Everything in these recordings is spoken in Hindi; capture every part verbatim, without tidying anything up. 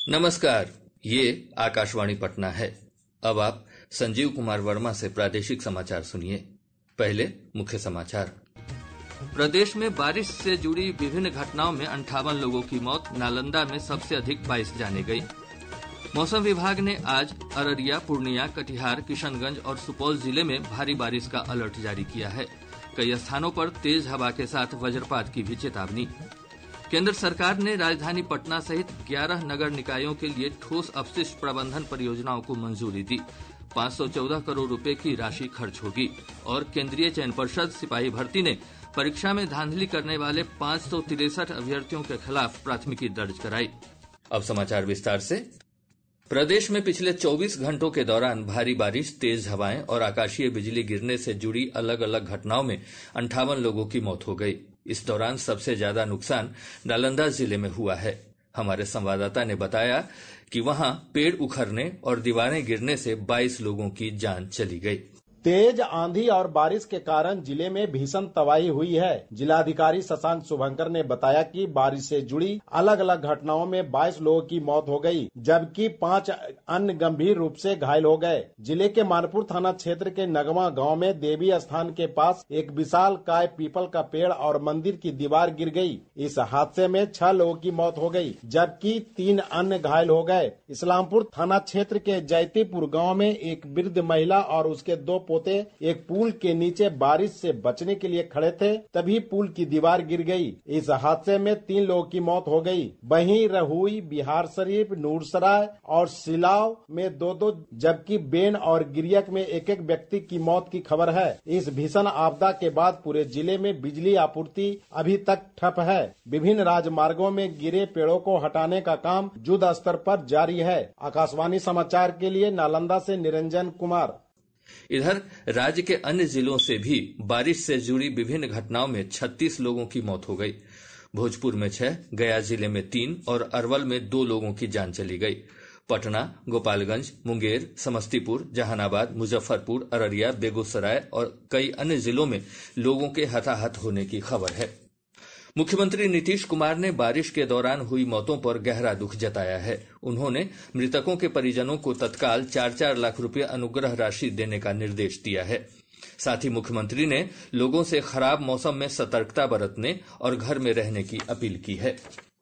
नमस्कार, ये आकाशवाणी पटना है। अब आप संजीव कुमार वर्मा से प्रादेशिक समाचार सुनिए। पहले मुख्य समाचार। प्रदेश में बारिश से जुड़ी विभिन्न घटनाओं में अंठावन लोगों की मौत, नालंदा में सबसे अधिक बाईस जाने गई। मौसम विभाग ने आज अररिया, पूर्णिया, कटिहार, किशनगंज और सुपौल जिले में भारी बारिश का अलर्ट जारी किया है। कई स्थानों पर तेज हवा के साथ वज्रपात की भी चेतावनी। केंद्र सरकार ने राजधानी पटना सहित ग्यारह नगर निकायों के लिए ठोस अपशिष्ट प्रबंधन परियोजनाओं को मंजूरी दी। पाँच सौ चौदह करोड़ रुपए की राशि खर्च होगी। और केंद्रीय चयन पर्षद सिपाही भर्ती ने परीक्षा में धांधली करने वाले पाँच सौ तिरसठ अभ्यर्थियों के खिलाफ प्राथमिकी दर्ज कराई। अब समाचार विस्तार से। प्रदेश में पिछले चौबीस घंटों के दौरान भारी बारिश, तेज हवाएं और आकाशीय बिजली गिरने से जुड़ी अलग अलग घटनाओं में अंठावन लोगों की मौत हो गई। इस दौरान सबसे ज्यादा नुकसान नालंदा जिले में हुआ है। हमारे संवाददाता ने बताया कि वहां पेड़ उखड़ने और दीवारें गिरने से बाईस लोगों की जान चली गई। तेज आंधी और बारिश के कारण जिले में भीषण तबाही हुई है। जिलाधिकारी शशांक शुभंकर ने बताया कि बारिश से जुड़ी अलग अलग घटनाओं में बाईस लोगों की मौत हो गई, जबकि पांच अन्य गंभीर रूप से घायल हो गए। जिले के मानपुर थाना क्षेत्र के नगवा गांव में देवी स्थान के पास एक विशाल काय पीपल का पेड़ और मंदिर की दीवार गिर गई। इस हादसे में छह लोगों की मौत हो गई, जबकि तीन अन्य घायल हो गए। इस्लामपुर थाना क्षेत्र के जैतीपुर गाँव में एक वृद्ध महिला और उसके दो पोते एक पुल के नीचे बारिश से बचने के लिए खड़े थे, तभी पुल की दीवार गिर गई। इस हादसे में तीन लोगों की मौत हो गई। वहीं रहुई, बिहार शरीफ, नूरसराय और सिलाव में दो दो, जबकि बेन और गिरियक में एक एक व्यक्ति की मौत की खबर है। इस भीषण आपदा के बाद पूरे जिले में बिजली आपूर्ति अभी तक ठप है। विभिन्न राजमार्गों में गिरे पेड़ों को हटाने का काम युद्ध स्तर पर जारी है। आकाशवाणी समाचार के लिए नालंदा से निरंजन कुमार। इधर राज्य के अन्य जिलों से भी बारिश से जुड़ी विभिन्न घटनाओं में छत्तीस लोगों की मौत हो गई। भोजपुर में छह, गया जिले में तीन और अरवल में दो लोगों की जान चली गई। पटना, गोपालगंज, मुंगेर, समस्तीपुर, जहानाबाद, मुजफ्फरपुर, अररिया, बेगूसराय और कई अन्य जिलों में लोगों के हताहत होने की खबर है। मुख्यमंत्री नीतीश कुमार ने बारिश के दौरान हुई मौतों पर गहरा दुख जताया है। उन्होंने मृतकों के परिजनों को तत्काल चार चार लाख रुपए अनुग्रह राशि देने का निर्देश दिया है। साथ ही मुख्यमंत्री ने लोगों से खराब मौसम में सतर्कता बरतने और घर में रहने की अपील की है।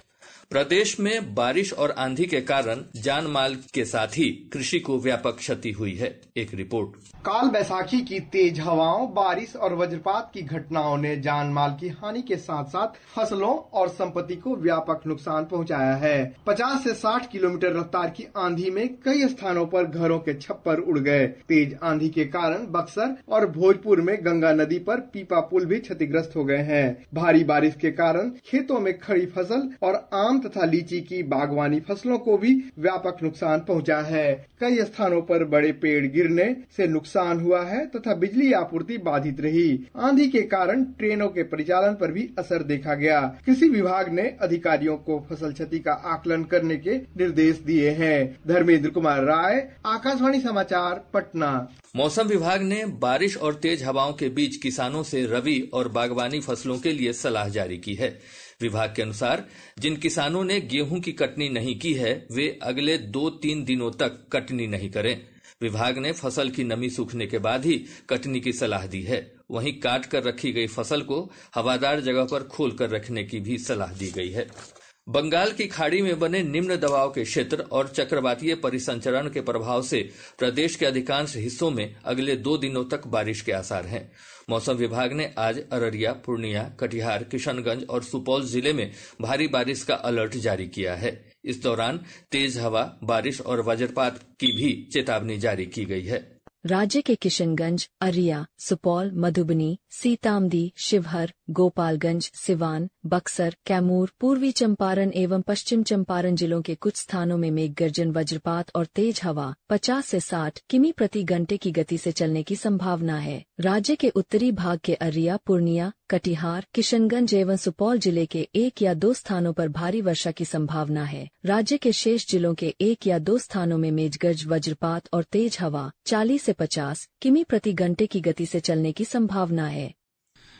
प्रदेश में बारिश और आंधी के कारण जान माल के साथ ही कृषि को व्यापक क्षति हुई है। एक रिपोर्ट। काल बैसाखी की तेज हवाओं, बारिश और वज्रपात की घटनाओं ने जान माल की हानि के साथ साथ फसलों और संपत्ति को व्यापक नुकसान पहुंचाया है। पचास से साठ किलोमीटर रफ्तार की आंधी में कई स्थानों पर घरों के छप्पर उड़ गए। तेज आंधी के कारण बक्सर और भोजपुर में गंगा नदी पर पीपा पुल भी क्षतिग्रस्त हो गए हैं। भारी बारिश के कारण खेतों में खड़ी फसल और आम तथा लीची की बागवानी फसलों को भी व्यापक नुकसान पहुंचा है। कई स्थानों पर बड़े पेड़ गिरने से नुकसान हुआ है तथा बिजली आपूर्ति बाधित रही। आंधी के कारण ट्रेनों के परिचालन पर भी असर देखा गया। कृषि विभाग ने अधिकारियों को फसल क्षति का आकलन करने के निर्देश दिए हैं। धर्मेंद्र कुमार राय, आकाशवाणी समाचार, पटना। मौसम विभाग ने बारिश और तेज हवाओं के बीच किसानों से रबी और बागवानी फसलों के लिए सलाह जारी की है। विभाग के अनुसार जिन किसानों ने गेहूं की कटनी नहीं की है, वे अगले दो तीन दिनों तक कटनी नहीं करें। विभाग ने फसल की नमी सूखने के बाद ही कटनी की सलाह दी है। वहीं काट कर रखी गई फसल को हवादार जगह पर खोल कर रखने की भी सलाह दी गई है। बंगाल की खाड़ी में बने निम्न दबाव के क्षेत्र और चक्रवातीय परिसंचरण के प्रभाव से प्रदेश के अधिकांश हिस्सों में अगले दो दिनों तक बारिश के आसार हैं। मौसम विभाग ने आज अररिया, पूर्णिया, कटिहार, किशनगंज और सुपौल जिले में भारी बारिश का अलर्ट जारी किया है। इस दौरान तेज हवा, बारिश और वज्रपात की भी चेतावनी जारी की गई है। राज्य के किशनगंज, अररिया, सुपौल, मधुबनी, सीतामढ़ी, शिवहर, गोपालगंज, सिवान, बक्सर, कैमूर, पूर्वी चंपारण एवं पश्चिम चंपारण जिलों के कुछ स्थानों में मेघ गर्जन, वज्रपात और तेज हवा पचास से साठ किमी प्रति घंटे की गति से चलने की संभावना है। राज्य के उत्तरी भाग के अररिया, पूर्णिया, कटिहार, किशनगंज एवं सुपौल जिले के एक या दो स्थानों पर भारी वर्षा की संभावना है। राज्य के शेष जिलों के एक या दो स्थानों में मेघगर्ज, वज्रपात और तेज हवा चालीस से पचास किमी प्रति घंटे की गति से चलने की संभावना है।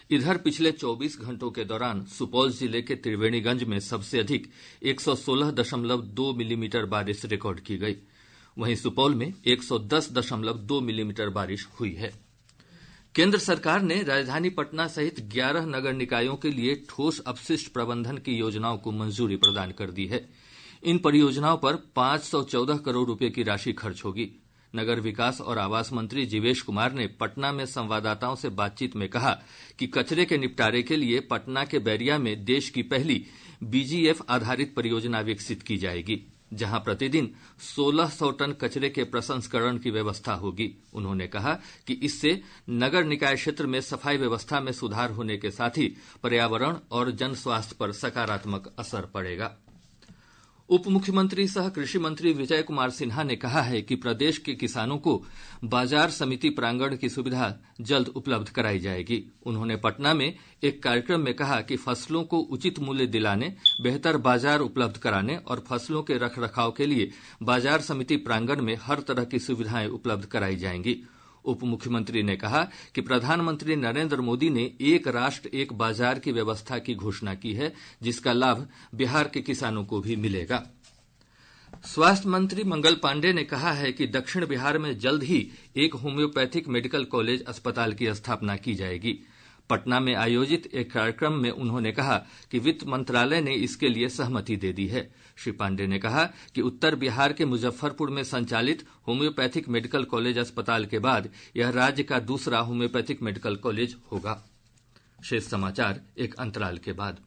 इधर पिछले चौबीस घंटों के दौरान सुपौल जिले के त्रिवेणीगंज में सबसे अधिक एक सौ सोलह दशमलव दो मिलीमीटर बारिश रिकॉर्ड की गई। वहीं सुपौल में एक सौ दस दशमलव दो मिलीमीटर बारिश हुई है। केंद्र सरकार ने राजधानी पटना सहित ग्यारह नगर निकायों के लिए ठोस अपशिष्ट प्रबंधन की योजनाओं को मंजूरी प्रदान कर दी है। इन परियोजनाओं पर पांच सौ चौदह करोड़ रुपए की राशि खर्च होगी। नगर विकास और आवास मंत्री जीवेश कुमार ने पटना में संवाददाताओं से बातचीत में कहा कि कचरे के निपटारे के लिए पटना के बैरिया में देश की पहली बीजीएफ आधारित परियोजना विकसित की जाएगी, जहां प्रतिदिन सोलह सौ टन कचरे के प्रसंस्करण की व्यवस्था होगी। उन्होंने कहा कि इससे नगर निकाय क्षेत्र में सफाई व्यवस्था में सुधार होने के साथ ही पर्यावरण और जन स्वास्थ्य पर सकारात्मक असर पड़ेगा। उप मुख्यमंत्री सह कृषि मंत्री विजय कुमार सिन्हा ने कहा है कि प्रदेश के किसानों को बाजार समिति प्रांगण की सुविधा जल्द उपलब्ध कराई जाएगी। उन्होंने पटना में एक कार्यक्रम में कहा कि फसलों को उचित मूल्य दिलाने, बेहतर बाजार उपलब्ध कराने और फसलों के रखरखाव के लिए बाजार समिति प्रांगण में हर तरह की सुविधाएं उपलब्ध कराई जाएंगी। उप मुख्यमंत्री ने कहा कि प्रधानमंत्री नरेंद्र मोदी ने एक राष्ट्र एक बाजार की व्यवस्था की घोषणा की है, जिसका लाभ बिहार के किसानों को भी मिलेगा। स्वास्थ्य मंत्री मंगल पांडेय ने कहा है कि दक्षिण बिहार में जल्द ही एक होम्योपैथिक मेडिकल कॉलेज अस्पताल की स्थापना की जाएगी। पटना में आयोजित एक कार्यक्रम में उन्होंने कहा कि वित्त मंत्रालय ने इसके लिए सहमति दे दी है। श्री पांडेय ने कहा कि उत्तर बिहार के मुजफ्फरपुर में संचालित होम्योपैथिक मेडिकल कॉलेज अस्पताल के बाद यह राज्य का दूसरा होम्योपैथिक मेडिकल कॉलेज होगा। शेष समाचार एक अंतराल के बाद।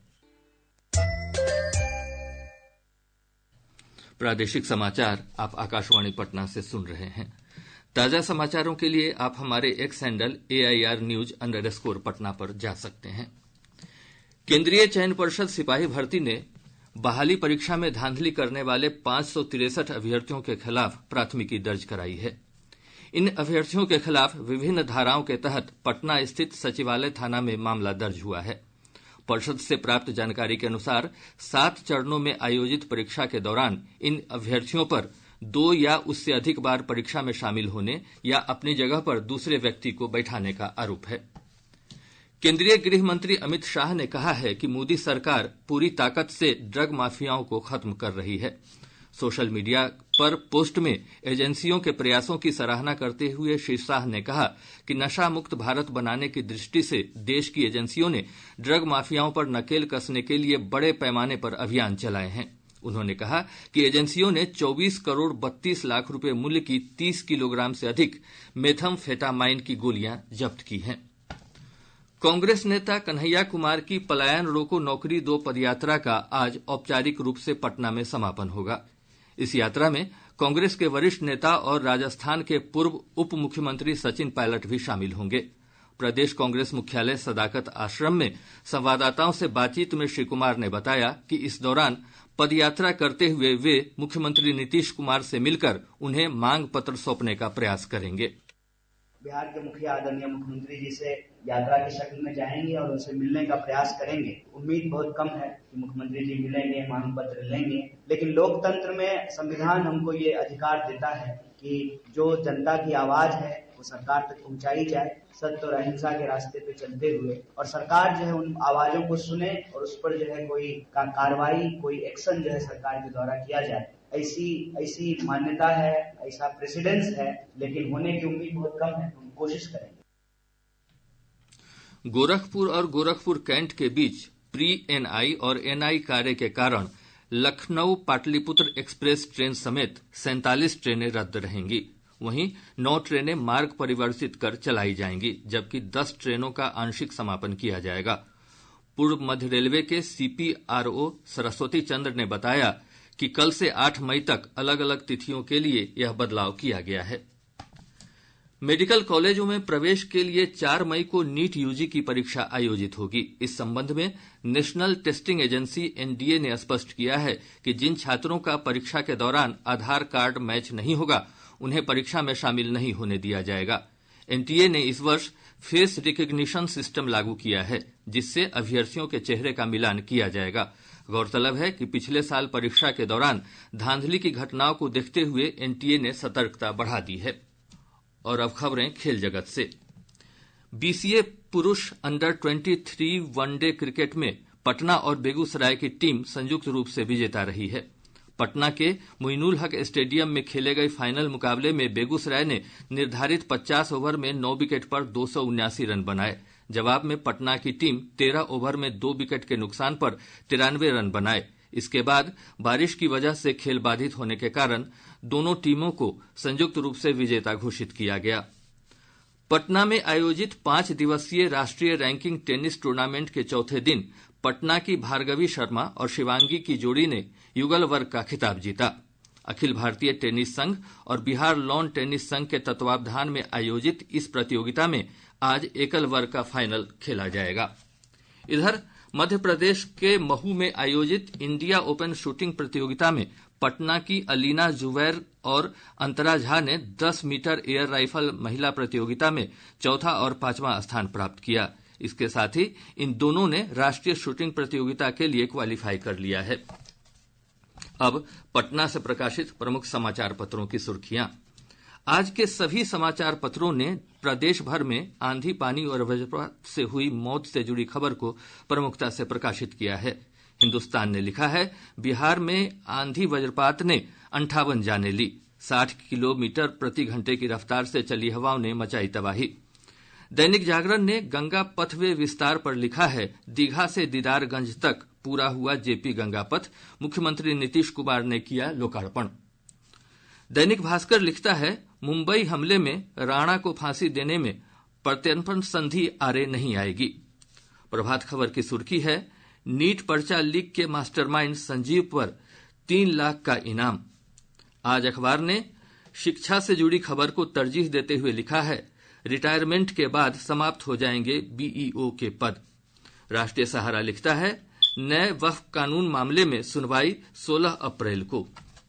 प्रादेशिक समाचार आप आकाशवाणी पटना से सुन रहे हैं। ताजा समाचारों के लिए आप हमारे X handle AIR news underscore Patna पर जा सकते हैं। केंद्रीय चयन पर्षद सिपाही भर्ती ने बहाली परीक्षा में धांधली करने वाले पांच सौ तिरसठ अभ्यर्थियों के खिलाफ प्राथमिकी दर्ज कराई है। इन अभ्यर्थियों के खिलाफ विभिन्न धाराओं के तहत पटना स्थित सचिवालय थाना में मामला दर्ज हुआ है। पर्षद से प्राप्त जानकारी के अनुसार सात चरणों में आयोजित परीक्षा के दौरान इन अभ्यर्थियों पर दो या उससे अधिक बार परीक्षा में शामिल होने या अपनी जगह पर दूसरे व्यक्ति को बैठाने का आरोप है। केंद्रीय गृह मंत्री अमित शाह ने कहा है कि मोदी सरकार पूरी ताकत से ड्रग माफियाओं को खत्म कर रही है। सोशल मीडिया पर पोस्ट में एजेंसियों के प्रयासों की सराहना करते हुए श्री शाह ने कहा कि नशा मुक्त भारत बनाने की दृष्टि से देश की एजेंसियों ने ड्रग माफियाओं पर नकेल कसने के लिए बड़े पैमाने पर अभियान चलाए हैं। उन्होंने कहा कि एजेंसियों ने चौबीस करोड़ बत्तीस लाख रुपए मूल्य की तीस किलोग्राम से अधिक मेथाम्फेटामाइन की गोलियां जब्त की हैं। कांग्रेस नेता कन्हैया कुमार की पलायन रोको नौकरी दो पदयात्रा का आज औपचारिक रूप से पटना में समापन होगा। इस यात्रा में कांग्रेस के वरिष्ठ नेता और राजस्थान के पूर्व उप मुख्यमंत्री सचिन पायलट भी शामिल होंगे। प्रदेश कांग्रेस मुख्यालय सदाकत आश्रम में संवाददाताओं से बातचीत में श्री कुमार ने बताया कि इस दौरान पदयात्रा करते हुए वे मुख्यमंत्री नीतीश कुमार से मिलकर उन्हें मांग पत्र सौंपने का प्रयास करेंगे। बिहार के मुखिया आदरणीय मुख्यमंत्री जी से यात्रा की शक्ल में जाएंगे और उनसे मिलने का प्रयास करेंगे। उम्मीद बहुत कम है कि मुख्यमंत्री जी मिलेंगे, मांग पत्र लेंगे, लेकिन लोकतंत्र में संविधान हमको ये अधिकार देता है कि जो जनता की आवाज है वो सरकार तक पहुंचाई जाए, सत्य और अहिंसा के रास्ते पे चलते हुए, और सरकार जो है उन आवाजों को सुने और उस पर जो है कोई का कार्रवाई, कोई एक्शन जो है सरकार के द्वारा किया जाए। ऐसी ऐसी मान्यता है, ऐसा प्रेसिडेंस है, लेकिन होने की उम्मीद बहुत कम है। हम कोशिश करेंगे। गोरखपुर और गोरखपुर कैंट के बीच प्री एनआई और एनआई कार्य के कारण लखनऊ पाटलिपुत्र एक्सप्रेस ट्रेन समेत सैंतालीस ट्रेनें रद्द रहेंगी। वहीं नौ ट्रेनें मार्ग परिवर्तित कर चलाई जाएंगी, जबकि दस ट्रेनों का आंशिक समापन किया जाएगा। पूर्व मध्य रेलवे के सीपीआरओ सरस्वती चंद्र ने बताया कि कल से आठ मई तक अलग अलग तिथियों के लिए यह बदलाव किया गया है। मेडिकल कॉलेजों में प्रवेश के लिए चार मई को नीट यूजी की परीक्षा आयोजित होगी। इस संबंध में नेशनल टेस्टिंग एजेंसी एनटीए ने स्पष्ट किया है कि जिन छात्रों का परीक्षा के दौरान आधार कार्ड मैच नहीं होगा उन्हें परीक्षा में शामिल नहीं होने दिया जाएगा। एनटीए ने इस वर्ष फेस रिकग्निशन सिस्टम लागू किया है, जिससे अभ्यर्थियों के चेहरे का मिलान किया जाएगा। गौरतलब है कि पिछले साल परीक्षा के दौरान धांधली की घटनाओं को देखते हुए एनटीए ने सतर्कता बढ़ा दी है। और अब खबरें खेल जगत से। बीसीए पुरुष अंडर तेईस वनडे क्रिकेट में पटना और बेगूसराय की टीम संयुक्त रूप से विजेता रही है। पटना के मोइनुल हक स्टेडियम में खेले गए फाइनल मुकाबले में बेगूसराय ने निर्धारित पचास ओवर में नौ विकेट पर दो सौ उन्यासी रन बनाए। जवाब में पटना की टीम तेरह ओवर में दो विकेट के नुकसान पर तिरानवे रन बनाए। इसके बाद बारिश की वजह से खेल बाधित होने के कारण दोनों टीमों को संयुक्त रूप से विजेता घोषित किया गया। पटना में आयोजित पांच दिवसीय राष्ट्रीय रैंकिंग टेनिस टूर्नामेंट के चौथे दिन पटना की भार्गवी शर्मा और शिवांगी की जोड़ी ने युगल वर्ग का खिताब जीता। अखिल भारतीय टेनिस संघ और बिहार लॉन टेनिस संघ के तत्वावधान में आयोजित इस प्रतियोगिता में आज एकल वर्ग का फाइनल खेला जाएगा। इधर मध्य प्रदेश के महू में आयोजित इंडिया ओपन शूटिंग प्रतियोगिता में पटना की अलीना जुबैर और अंतरा झा ने दस मीटर एयर राइफल महिला प्रतियोगिता में चौथा और पांचवां स्थान प्राप्त किया। इसके साथ ही इन दोनों ने राष्ट्रीय शूटिंग प्रतियोगिता के लिए क्वालीफाई कर लिया है। अब पटना से प्रकाशित प्रमुख समाचार पत्रों की सुर्खियां। आज के सभी समाचार पत्रों ने प्रदेश भर में आंधी पानी और वज्रपात से हुई मौत से जुड़ी खबर को प्रमुखता से प्रकाशित किया है। हिन्दुस्तान ने लिखा है, बिहार में आंधी वज्रपात ने अंठावन जाने ली, साठ किलोमीटर प्रति घंटे की रफ्तार से चली हवाओं ने मचाई तबाही। दैनिक जागरण ने गंगा पथवे विस्तार पर लिखा है, दीघा से दीदारगंज तक पूरा हुआ जेपी गंगा पथ, मुख्यमंत्री नीतीश कुमार ने किया लोकार्पण। दैनिक भास्कर लिखता है, मुंबई हमले में राणा को फांसी देने में प्रत्यर्पण संधि आरे नहीं आएगी। प्रभात खबर की सुर्खी है, नीट पर्चा लीक के मास्टरमाइंड संजीव पर तीन लाख का इनाम। आज अखबार ने शिक्षा से जुड़ी खबर को तरजीह देते हुए लिखा है, रिटायरमेंट के बाद समाप्त हो जाएंगे बीईओ के पद। राष्ट्रीय सहारा लिखता है, नए वक्फ कानून मामले में सुनवाई सोलह अप्रैल को।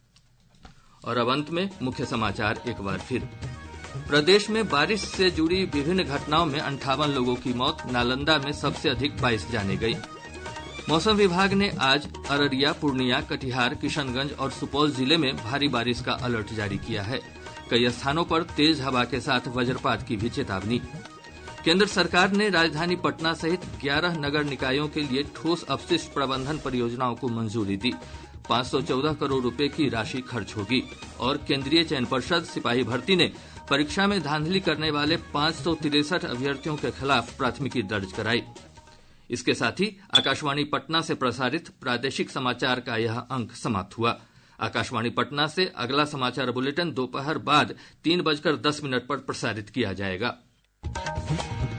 और अब अंत में मुख्य समाचार एक बार फिर। प्रदेश में बारिश से जुड़ी विभिन्न घटनाओं में अंठावन लोगों की मौत, नालंदा में सबसे अधिक बाईस जाने गई। मौसम विभाग ने आज अररिया, पूर्णिया, कटिहार, किशनगंज और सुपौल जिले में भारी बारिश का अलर्ट जारी किया है। कई स्थानों पर तेज हवा के साथ वज्रपात की भी चेतावनी। केंद्र सरकार ने राजधानी पटना सहित ग्यारह नगर निकायों के लिए ठोस अपशिष्ट प्रबंधन परियोजनाओं को मंजूरी दी। पांच सौ चौदह करोड़ रुपए की राशि खर्च होगी। और केंद्रीय चयन पर्षद सिपाही भर्ती ने परीक्षा में धांधली करने वाले पांच सौ तिरसठ अभ्यर्थियों के खिलाफ प्राथमिकी दर्ज कराई। इसके साथ ही आकाशवाणी पटना से प्रसारित प्रादेशिक समाचार का यह अंक समाप्त हुआ। आकाशवाणी पटना से अगला समाचार बुलेटिन दोपहर बाद तीन बजकर दस मिनट पर प्रसारित किया जाएगा।